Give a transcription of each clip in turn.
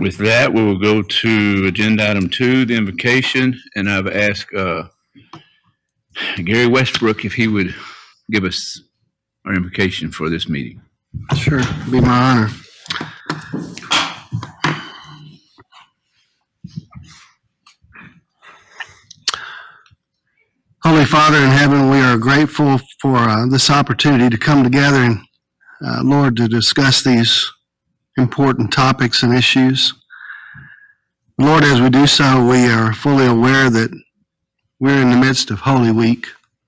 With that, we will go to agenda item 2, the invocation, and I've asked Gary Westbrook if he would give us our invocation for this meeting. Sure, it'd be my honor. Holy Father in heaven, we are grateful for this opportunity to come together and, Lord, to discuss these important topics and issues. Lord, as we do so, we are fully aware that we're in the midst of Holy Week.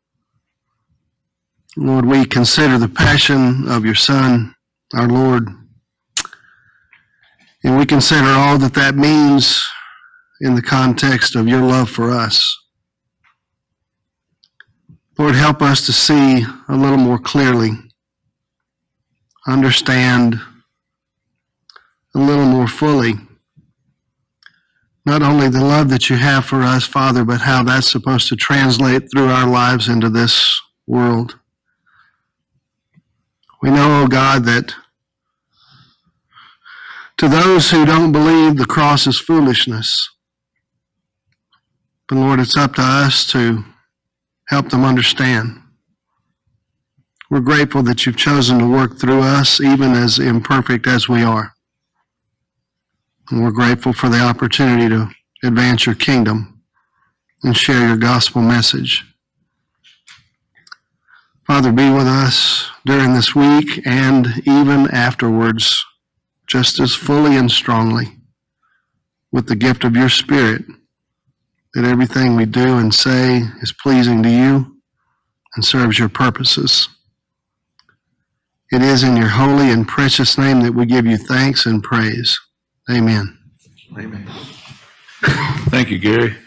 Lord, we consider the passion of your Son, our Lord, and we consider all that that means in the context of your love for us. Lord, help us to see a little more clearly, understand a little more fully, not only the love that you have for us, Father, but how that's supposed to translate through our lives into this world. We know, oh God, that to those who don't believe, the cross is foolishness. But Lord, it's up to us to help them understand. We're grateful that you've chosen to work through us, even as imperfect as we are. And we're grateful for the opportunity to advance your kingdom and share your gospel message. Father, be with us during this week and even afterwards, just as fully and strongly, with the gift of your Spirit, that everything we do and say is pleasing to you and serves your purposes. It is in your holy and precious name that we give you thanks and praise. Amen. Amen. Thank you, Gary.